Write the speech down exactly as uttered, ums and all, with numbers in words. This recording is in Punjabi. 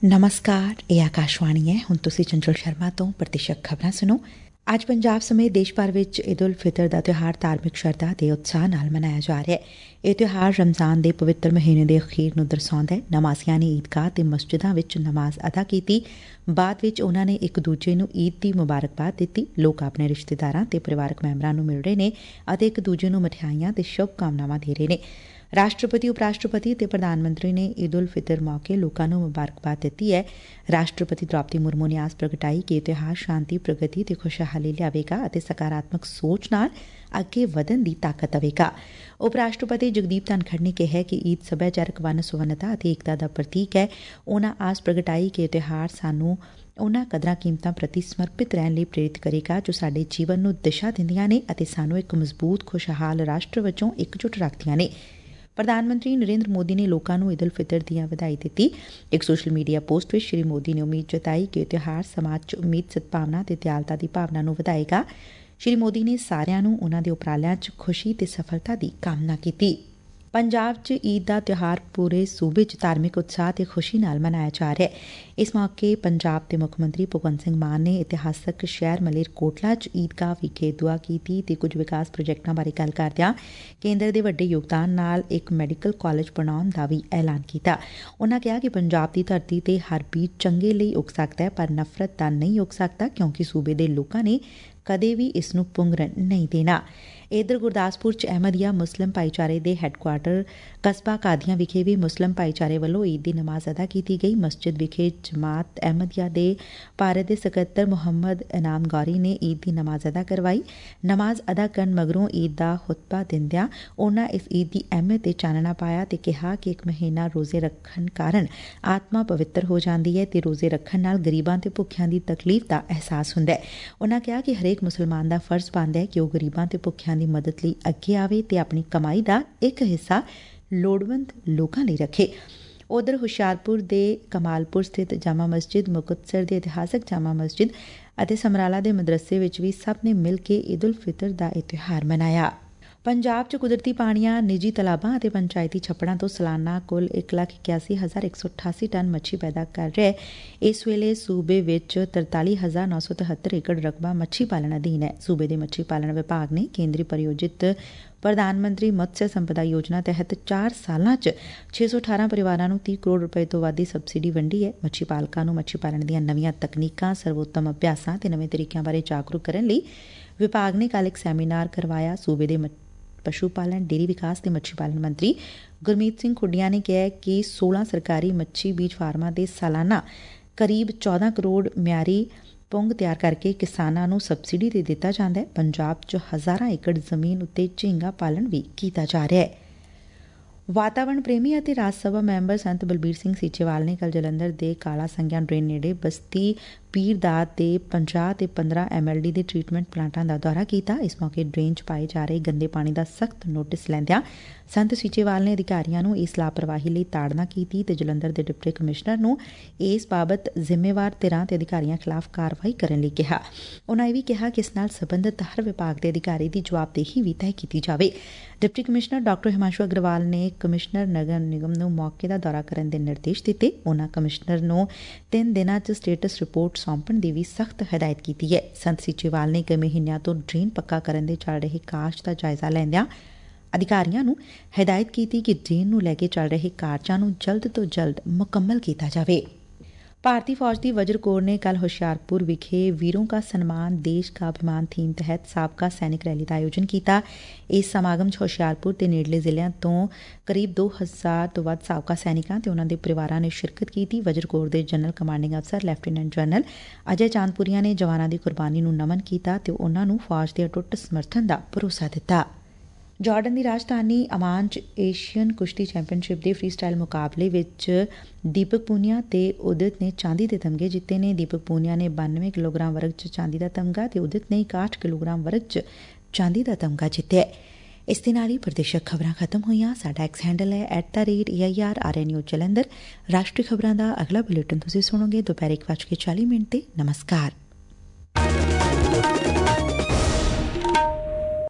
ਨਮਸਕਾਰ, ਇਹ ਆਕਾਸ਼ਵਾਣੀ ਹੈ। ਹੁਣ ਤੁਸੀਂ ਚੰਚਲ ਸ਼ਰਮਾ ਤੋਂ ਪ੍ਰਤੀਸ਼ਤ ਖਬਰਾਂ ਸੁਣੋ। ਅੱਜ ਪੰਜਾਬ ਸਮੇਤ ਦੇਸ਼ ਭਰ ਵਿੱਚ ਈਦ ਉਲ ਫਿਤਰ ਦਾ ਤਿਉਹਾਰ ਧਾਰਮਿਕ ਸ਼ਰਧਾ ਤੇ ਉਤਸ਼ਾਹ ਨਾਲ ਮਨਾਇਆ ਜਾ ਰਿਹਾ ਹੈ। ਇਹ ਤਿਉਹਾਰ ਰਮਜ਼ਾਨ ਦੇ ਪਵਿੱਤਰ ਮਹੀਨੇ ਦੇ ਅਖੀਰ ਨੂੰ ਦਰਸਾਉਂਦਾ ਹੈ। ਨਮਾਜ਼ੀਆਂ ਨੇ ਈਦਗਾਹ ਤੇ ਮਸਜਿਦਾਂ ਵਿੱਚ ਨਮਾਜ਼ ਅਦਾ ਕੀਤੀ। ਬਾਅਦ ਵਿੱਚ ਉਨਾਂ ਨੇ ਇੱਕ ਦੂਜੇ ਨੂੰ ਈਦ ਦੀ ਮੁਬਾਰਕਬਾਦ ਦਿੱਤੀ। ਲੋਕ ਆਪਣੇ ਰਿਸ਼ਤੇਦਾਰਾਂ ਤੇ ਪਰਿਵਾਰਕ ਮੈਂਬਰਾਂ ਨੂੰ ਮਿਲ ਰਹੇ ਨੇ ਅਤੇ ਇੱਕ ਦੂਜੇ ਨੂੰ ਮਿਠਾਈਆਂ ਤੇ ਸ਼ੁਭ ਕਾਮਨਾਵਾਂ ਦੇ ਰਹੇ ਨੇ। ਰਾਸ਼ਟਰਪਤੀ, ਉਪ ਰਾਸ਼ਟਰਪਤੀ ਅਤੇ ਪ੍ਰਧਾਨ ਮੰਤਰੀ ਨੇ ਈਦ ਉਲ ਫਿਤਰ ਮੌਕੇ ਲੋਕਾਂ ਨੂੰ ਮੁਬਾਰਕਬਾਦ ਦਿੱਤੀ ਹੈ। ਰਾਸ਼ਟਰਪਤੀ ਦ੍ਰੌਪਦੀ ਮੁਰਮੂ ਨੇ ਆਸ ਪ੍ਰਗਟਾਈ ਕਿ ਇਹ ਤਿਉਹਾਰ ਸ਼ਾਂਤੀ, ਪ੍ਰਗਤੀ ਤੇ ਖੁਸ਼ਹਾਲੀ ਲਿਆਵੇਗਾ ਅਤੇ ਸਕਾਰਾਤਮਕ ਸੋਚ ਨਾਲ ਅੱਗੇ ਵਧਣ ਦੀ ਤਾਕਤ ਦੇਵੇਗਾ। ਉਪ ਰਾਸ਼ਟਰਪਤੀ ਜਗਦੀਪ ਧਨਖੜ ਨੇ ਕਿਹਾ ਕਿ ਈਦ ਸੱਭਿਆਚਾਰਕ ਵੰਨ ਸੁਵੰਨਤਾ ਅਤੇ ਏਕਤਾ ਦਾ ਪ੍ਰਤੀਕ ਹੈ। ਉਨਾਂ ਆਸ ਪ੍ਰਗਟਾਈ ਕਿ ਇਹ ਤਿਉਹਾਰ ਸਾਨੂੰ ਉਨਾਂ ਕਦਰਾਂ ਕੀਮਤਾਂ ਪ੍ਰਤੀ ਸਮਰਪਿਤ ਰਹਿਣ ਲਈ ਪ੍ਰੇਰਿਤ ਕਰੇਗਾ ਜੋ ਸਾਡੇ ਜੀਵਨ ਨੂੰ ਦਿਸ਼ਾ ਦਿੰਦੀਆਂ ਨੇ ਅਤੇ ਸਾਨੂੰ ਇੱਕ ਮਜ਼ਬੂਤ, ਖੁਸ਼ਹਾਲ ਰਾਸ਼ਟਰ ਵਜੋਂ ਇਕਜੁੱਟ ਰੱਖਦੀਆਂ ਨੇ। ਪ੍ਰਧਾਨ ਮੰਤਰੀ ਨਰਿੰਦਰ ਮੋਦੀ ਨੇ ਲੋਕਾਂ ਨੂੰ ਈਦ ਉਲ ਫਿਤਰ ਦੀਆਂ ਵਧਾਈ ਦਿੱਤੀ। ਇੱਕ ਸੋਸ਼ਲ ਮੀਡੀਆ ਪੋਸਟ ਵਿੱਚ ਸ੍ਰੀ ਮੋਦੀ ਨੇ ਉਮੀਦ ਜਤਾਈ ਕਿ ਇਹ ਤਿਉਹਾਰ ਸਮਾਜ 'ਚ ਉਮੀਦ, ਸਦਭਾਵਨਾ ਤੇ ਦਿਆਲਤਾ ਦੀ ਭਾਵਨਾ ਨੂੰ ਵਧਾਏਗਾ। ਸ੍ਰੀ ਮੋਦੀ ਨੇ ਸਾਰਿਆਂ ਨੂੰ ਉਨਾਂ ਦੇ ਉਪਰਾਲਿਆਂ 'ਚ ਖੁਸ਼ੀ ਤੇ ਸਫਲਤਾ ਦੀ ਕਾਮਨਾ ਕੀਤੀ। ਪੰਜਾਬ 'ਚ ਈਦ ਦਾ ਤਿਉਹਾਰ ਪੂਰੇ ਸੂਬੇ 'ਚ ਧਾਰਮਿਕ ਉਤਸ਼ਾਹ ਤੇ ਖੁਸ਼ੀ ਨਾਲ ਮਨਾਇਆ ਜਾ ਰਿਹਾ ਹੈ। ਇਸ ਮੌਕੇ ਪੰਜਾਬ ਦੇ ਮੁੱਖ ਮੰਤਰੀ ਭਗਵੰਤ ਸਿੰਘ ਮਾਨ ਨੇ ਇਤਿਹਾਸਕ ਸ਼ਹਿਰ ਮਲੇਰਕੋਟਲਾ 'ਚ ਈਦਗਾਹ ਵਿਖੇ ਦੁਆ ਕੀਤੀ ਤੇ ਕੁਝ ਵਿਕਾਸ ਪ੍ਰੋਜੈਕਟਾਂ ਬਾਰੇ ਗੱਲ ਕਰਦਿਆਂ ਕੇਂਦਰ ਦੇ ਵੱਡੇ ਯੋਗਦਾਨ ਨਾਲ ਇੱਕ ਮੈਡੀਕਲ ਕਾਲਜ ਬਣਾਉਣ ਦਾ ਵੀ ਐਲਾਨ ਕੀਤਾ। ਉਨਾਂ ਕਿਹਾ ਕਿ ਪੰਜਾਬ ਦੀ ਧਰਤੀ ਤੇ ਹਰ ਬੀਜ ਚੰਗੇ ਲਈ ਉੱਗ ਸਕਦਾ ਹੈ, ਪਰ ਨਫ਼ਰਤ ਦਾ ਨਹੀਂ ਉੱਗ ਸਕਦਾ, ਕਿਉਂਕਿ ਸੂਬੇ ਦੇ ਲੋਕਾਂ ਨੇ ਕਦੇ ਵੀ ਇਸ ਨੂੰ ਪੁੰਗਰਨ ਨਹੀਂ ਦੇਣਾ। ਇਧਰ ਗੁਰਦਾਸਪੁਰ 'ਚ ਅਹਿਮਦੀਆ ਮੁਸਲਿਮ ਭਾਈਚਾਰੇ ਦੇ ਹੈੱਡਕੁਆਟਰ ਕਸਬਾ ਕਾਦੀਆਂ ਵਿਖੇ ਵੀ ਮੁਸਲਿਮ ਭਾਈਚਾਰੇ ਵੱਲੋਂ ਈਦ ਦੀ ਨਮਾਜ਼ ਅਦਾ ਕੀਤੀ ਗਈ। ਮਸਜਿਦ ਵਿਖੇ ਜਮਾਤ ਅਹਿਮਦੀਆ ਦੇ ਭਾਰਤ ਦੇ ਸਕੱਤਰ ਮੁਹੰਮਦ ਇਨਾਮ ਗੌਰੀ ਨੇ ਈਦ ਦੀ ਨਮਾਜ਼ ਅਦਾ ਕਰਵਾਈ। ਨਮਾਜ਼ ਅਦਾ ਕਰਨ ਮਗਰੋਂ ਈਦ ਦਾ ਖੁਤਬਾ ਦਿੰਦਿਆਂ ਉਨਾਂ ਇਸ ਈਦ ਦੀ ਅਹਿਮੀਅਤ ਤੇ ਚਾਨਣਾ ਪਾਇਆ ਤੇ ਕਿਹਾ ਕਿ ਇੱਕ ਮਹੀਨਾ ਰੋਜ਼ੇ ਰੱਖਣ ਕਾਰਨ ਆਤਮਾ ਪਵਿੱਤਰ ਹੋ ਜਾਂਦੀ ਹੈ ਤੇ ਰੋਜ਼ੇ ਰੱਖਣ ਨਾਲ ਗਰੀਬਾਂ ਤੇ ਭੁੱਖਿਆਂ ਦੀ ਤਕਲੀਫ਼ ਦਾ ਅਹਿਸਾਸ ਹੁੰਦਾ ਹੈ। ਉਨਾਂ ਕਿਹਾ ਕਿ ਹਰੇਕ ਮੁਸਲਮਾਨ ਦਾ ਫਰਜ਼ ਬਣਦਾ ਹੈ ਕਿ ਉਹ ਗਰੀਬਾਂ ਤੇ ਭੁੱਖਿਆਂ ਦੀ ਮਦਦ ਲਈ ਅੱਗੇ ਆਵੇ ਤੇ ਆਪਣੀ ਕਮਾਈ ਦਾ ਇੱਕ ਹਿੱਸਾ ਲੋੜਵੰਦ ਲੋਕਾਂ ਲਈ ਰੱਖੇ। ਉਧਰ ਹੁਸ਼ਿਆਰਪੁਰ ਦੇ ਕਮਾਲਪੁਰ ਸਥਿਤ ਜਾਮਾ ਮਸਜਿਦ, ਮੁਕਤਸਰ ਦੇ ਇਤਿਹਾਸਕ ਜਾਮਾ ਮਸਜਿਦ ਅਤੇ ਸਮਰਾਲਾ ਦੇ ਮਦਰਸੇ ਵਿੱਚ ਵੀ ਸਭ ਨੇ ਮਿਲ ਕੇ ਈਦ ਉਲ ਫਿਤਰ ਦਾ ਇਹ ਤਿਉਹਾਰ ਮਨਾਇਆ। ਪੰਜਾਬ 'ਚ ਕੁਦਰਤੀ ਪਾਣੀਆਂ, ਨਿੱਜੀ ਤਲਾਬਾਂ ਅਤੇ ਪੰਚਾਇਤੀ ਛੱਪੜਾਂ ਤੋਂ ਸਾਲਾਨਾ ਕੁੱਲ ਇੱਕ ਲੱਖ ਇਕਿਆਸੀ ਹਜ਼ਾਰ ਇੱਕ ਸੌ ਅਠਾਸੀ ਟਨ ਮੱਛੀ ਪੈਦਾ ਕਰ ਰਿਹਾ ਹੈ। ਇਸ ਵੇਲੇ ਸੂਬੇ ਵਿੱਚ ਤਰਤਾਲੀ ਹਜ਼ਾਰ ਨੌ ਸੌ ਤਿਹੱਤਰ ਏਕੜ ਰਕਬਾ ਮੱਛੀ ਪਾਲਣ ਅਧੀਨ ਹੈ। ਸੂਬੇ ਦੇ ਮੱਛੀ ਪਾਲਣ ਵਿਭਾਗ ਨੇ ਕੇਂਦਰੀ ਪ੍ਰਾਯੋਜਿਤ ਪ੍ਰਧਾਨ ਮੰਤਰੀ ਮਤਸਯ ਸੰਪਦਾ ਯੋਜਨਾ ਤਹਿਤ ਚਾਰ ਸਾਲਾਂ 'ਚ ਛੇ ਸੌ ਅਠਾਰਾਂ ਪਰਿਵਾਰਾਂ ਨੂੰ ਤੀਹ ਕਰੋੜ ਰੁਪਏ ਤੋਂ ਵੱਧ ਦੀ ਸਬਸਿਡੀ ਵੰਡੀ ਹੈ। ਮੱਛੀ ਪਾਲਕਾਂ ਨੂੰ ਮੱਛੀ ਪਾਲਣ ਦੀਆਂ ਨਵੀਆਂ ਤਕਨੀਕਾਂ, ਸਰਵੋਤਮ ਅਭਿਆਸਾਂ ਤੇ ਨਵੇਂ ਤਰੀਕਿਆਂ ਬਾਰੇ ਜਾਗਰੂਕ ਕਰਨ ਲਈ ਵਿਭਾਗ ਨੇ ਕੱਲ੍ਹ ਇੱਕ ਸੈਮੀਨਾਰ ਕਰਵਾਇਆ। ਸੂਬੇ ਦੇ ਪਸ਼ੂ ਪਾਲਣ, ਡੇਅਰੀ ਵਿਕਾਸ ਤੇ ਮੱਛੀ ਪਾਲਣ ਮੰਤਰੀ ਗੁਰਮੀਤ ਸਿੰਘ ਖੁੱਡੀਆਂ ਨੇ ਕਿਹਾ ਕਿ ਸੋਲਾਂ ਸਰਕਾਰੀ ਮੱਛੀ ਬੀਜ ਫਾਰਮਾਂ ਦੇ ਸਾਲਾਨਾ ਕਰੀਬ ਚੌਦਾਂ ਕਰੋੜ ਮਿਆਰੀ ਪੁੰਗ ਤਿਆਰ ਕਰਕੇ ਕਿਸਾਨਾਂ ਨੂੰ ਸਬਸਿਡੀ ਤੇ ਦਿੱਤਾ ਜਾਂਦਾ ਹੈ। ਪੰਜਾਬ 'ਚ ਹਜ਼ਾਰਾਂ ਏਕੜ ਜ਼ਮੀਨ ਉੱਤੇ ਝੀਂਗਾ ਪਾਲਣ ਵੀ ਕੀਤਾ ਜਾ ਰਿਹਾ ਹੈ। ਵਾਤਾਵਰਣ ਪ੍ਰੇਮੀ ਅਤੇ ਰਾਜ ਸਭਾ ਮੈਂਬਰ ਸੰਤ ਬਲਬੀਰ ਸਿੰਘ ਸੀਚੇਵਾਲ ਨੇ ਕੱਲ੍ਹ ਜਲੰਧਰ ਦੇ ਕਾਲਾ ਸੰਗਿਆ ਡਰੇਨ ਨੇੜੇ ਬਸਤੀ ਪੀਰਦਾਦ ਦੇ ਪੰਜਾਹ ਤੇ ਪੰਦਰਾਂ ਐਮ ਐਲ ਡੀ ਦੇ ਟਰੀਟਮੈਂਟ ਪਲਾਂਟਾਂ ਦਾ ਦੌਰਾ ਕੀਤਾ। ਇਸ ਮੌਕੇ ਡਰੇਨ 'ਚ ਪਾਏ ਜਾ ਰਹੇ ਗੰਦੇ ਪਾਣੀ ਦਾ ਸਖਤ ਨੋਟਿਸ ਲੈਂਦਿਆਂ ਸੰਤ ਸੀਚੇਵਾਲ ਨੇ ਅਧਿਕਾਰੀਆਂ ਨੂੰ ਇਸ ਲਾਪਰਵਾਹੀ ਲਈ ਤਾੜਨਾ ਕੀਤੀ ਤੇ ਜਲੰਧਰ ਦੇ ਡਿਪਟੀ ਕਮਿਸ਼ਨਰ ਨੂੰ ਇਸ ਬਾਬਤ ਜ਼ਿੰਮੇਵਾਰ ਧਿਰਾਂ ਤੇ ਅਧਿਕਾਰੀਆਂ ਖਿਲਾਫ਼ ਕਾਰਵਾਈ ਕਰਨ ਲਈ ਕਿਹਾ। ਉਨਾਂ ਇਹ ਵੀ ਕਿਹਾ ਕਿ ਇਸ ਨਾਲ ਸਬੰਧਤ ਹਰ ਵਿਭਾਗ ਦੇ ਅਧਿਕਾਰੀ ਦੀ ਜਵਾਬਦੇਹੀ ਵੀ ਤੈਅ ਕੀਤੀ ਜਾਵੇ। Deputy commissioner doctor Himanshu Agarwal ਨੇ ਕਮਿਸ਼ਨਰ ਨਗਰ ਨਿਗਮ ਨੂੰ ਮੌਕੇ ਦਾ ਦੌਰਾ ਕਰਨ ਦੇ ਨਿਰਦੇਸ਼ ਦਿੱਤੇ। ਉਨਾਂ ਕਮਿਸ਼ਨਰ ਨੂੰ ਤਿੰਨ ਦਿਨਾਂ 'ਚ ਸਟੇਟਸ ਰਿਪੋਰਟ ਸੌਂਪਣ ਦੀ ਵੀ ਸਖਤ ਹਦਾਇਤ ਕੀਤੀ ਹੈ। ਸੰਤ ਸੀਚੇਵਾਲ ਨੇ ਕਈ ਮਹੀਨਿਆਂ ਤੋਂ ਡਰੇਨ ਪੱਕਾ ਕਰਨ ਦੇ ਚੱਲ ਰਹੇ ਕਾਰਜ ਦਾ ਜਾਇਜ਼ਾ ਲੈਂਦਿਆਂ ਅਧਿਕਾਰੀਆਂ ਨੂੰ ਹਦਾਇਤ ਕੀਤੀ ਕਿ ਡਰੇਨ ਨੂੰ ਲੈ ਕੇ ਚੱਲ ਰਹੇ ਕਾਰਜਾਂ ਨੂੰ ਜਲਦ ਤੋਂ ਜਲਦ ਮੁਕੰਮਲ ਕੀਤਾ ਜਾਵੇ। ਭਾਰਤੀ ਫੌਜ ਦੀ ਵਜਰ ਕੋਰ ਨੇ ਕੱਲ੍ਹ ਹੁਸ਼ਿਆਰਪੁਰ ਵਿਖੇ ਵੀਰੋਂ ਕਾ ਸਨਮਾਨ ਦੇਸ਼ ਕਾ ਅਭਿਮਾਨ ਥੀਮ ਤਹਿਤ ਸਾਬਕਾ ਸੈਨਿਕ ਰੈਲੀ ਦਾ ਆਯੋਜਨ ਕੀਤਾ। ਇਸ ਸਮਾਗਮ 'ਚ ਹੁਸ਼ਿਆਰਪੁਰ ਤੇ ਨੇੜਲੇ ਜ਼ਿਲ੍ਹਿਆਂ ਤੋਂ ਕਰੀਬ ਦੋ ਹਜ਼ਾਰ ਤੋਂ ਵੱਧ ਸਾਬਕਾ ਸੈਨਿਕਾਂ ਤੇ ਉਨਾਂ ਦੇ ਪਰਿਵਾਰਾਂ ਨੇ ਸ਼ਿਰਕਤ ਕੀਤੀ। ਵਜਰ ਕੋਰ ਦੇ ਜਨਰਲ ਕਮਾਂਡਿੰਗ ਅਫਸਰ ਲੈਫਟੀਨੈਂਟ ਜਨਰਲ ਅਜੇ ਚਾਂਦਪੁਰੀਆ ਨੇ ਜਵਾਨਾਂ ਦੀ ਕੁਰਬਾਨੀ ਨੂੰ ਨਮਨ ਕੀਤਾ ਤੇ ਉਨਾਂ ਨੂੰ ਫੌਜ ਦੇ ਅਟੁੱਟ ਸਮਰਥਨ ਦਾ ਭਰੋਸਾ ਦਿੱਤਾ। ਜਾਰਡਨ ਦੀ ਰਾਜਧਾਨੀ ਅਮਾਨ 'ਚ ਏਸ਼ੀਅਨ ਕੁਸ਼ਤੀ ਚੈਂਪੀਅਨਸ਼ਿਪ ਦੇ ਫਰੀ ਸਟਾਈਲ ਮੁਕਾਬਲੇ ਵਿੱਚ ਦੀਪਕ ਪੂਨੀਆ ਤੇ ਉਦਿਤ ਨੇ ਚਾਂਦੀ ਦੇ ਤਮਗੇ ਜਿੱਤੇ ਨੇ। ਦੀਪਕ ਪੂਨੀਆ ਨੇ ਬਾਨਵੇਂ ਕਿਲੋਗ੍ਰਾਮ ਵਰਗ 'ਚ ਚਾਂਦੀ ਦਾ ਤਮਗਾ ਤੇ ਉਦਿਤ ਨੇ ਇਕਾਹਠ ਕਿਲੋਗ੍ਰਾਮ ਵਰਗ 'ਚ ਚਾਂਦੀ ਦਾ ਤਮਗਾ ਜਿੱਤਿਆ। ਇਸ ਦੇ ਨਾਲ ਹੀ ਪ੍ਰਦੇਸ਼ਕ ਖਬਰਾਂ ਖਤਮ ਹੋਈਆਂ। ਸਾਡਾ ਐਕਸ ਹੈਂਡਲ ਹੈ at the rate A I R R N news Jalandhar. ਰਾਸ਼ਟਰੀ ਖਬਰਾਂ ਦਾ ਅਗਲਾ ਬੁਲੇਟਿਨ ਤੁਸੀਂ ਸੁਣੋਗੇ ਦੁਪਹਿਰ ਇੱਕ ਵੱਜ ਕੇ ਚਾਲੀ ਮਿੰਟ ਤੇ। ਨਮਸਕਾਰ।